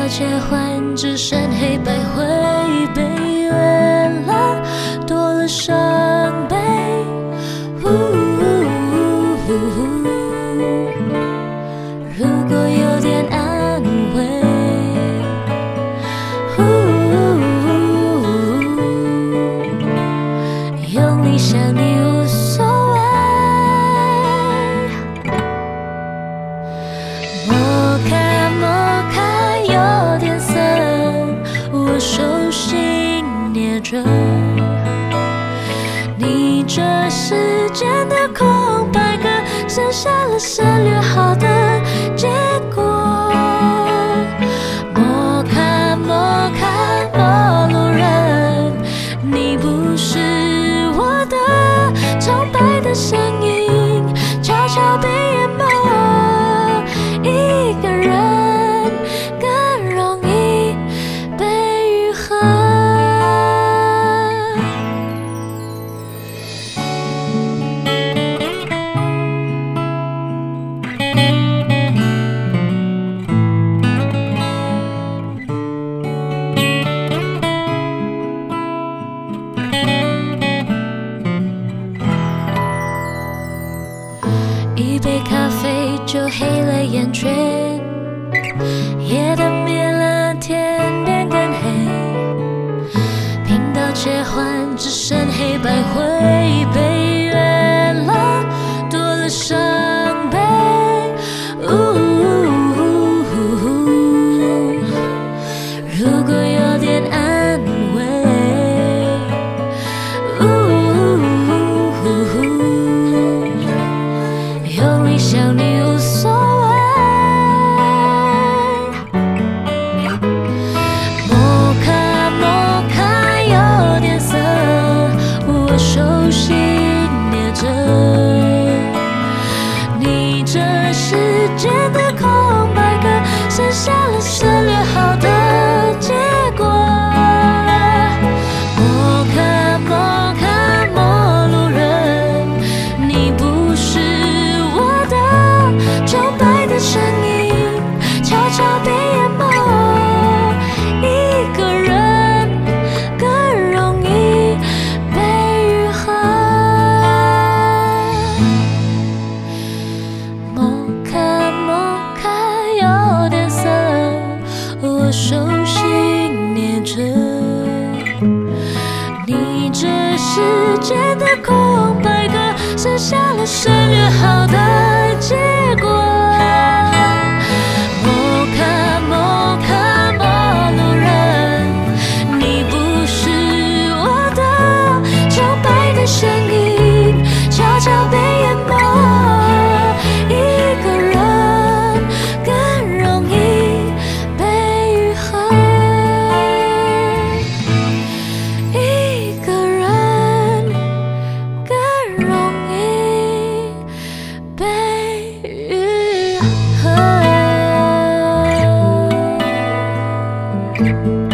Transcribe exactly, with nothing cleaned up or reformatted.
到切换，只剩黑白灰，被原谅多了伤悲。呜呜呜如果有点安慰，用力想你无所谓。摩卡摩卡有点涩，我手心捏着你这时间的空白格，剩下了省略好的结果。摩卡摩卡陌路人，你不是我的苍白的声音，悄悄被淹没。一个人更容易被愈合。一杯咖啡就黑了眼圈，夜灯灭了，天边更黑，频道切换只剩黑白灰，被原谅多了伤悲。如果有点安慰，用力想你无所谓。摩卡摩卡有点涩，我手心捏着你这时间的空白格，剩下了省略好的结果。摩卡摩卡陌路人，你不是苍白的声音，悄悄被淹没。一个人更容易被愈合。摩卡摩卡有点涩，我手心捏着你这时间的空白格，剩下了省略好的结果。摩卡摩卡陌路人，你不是我的苍白的声音，悄悄被淹没。一个人更容易被愈合，一个人更容易被愈合。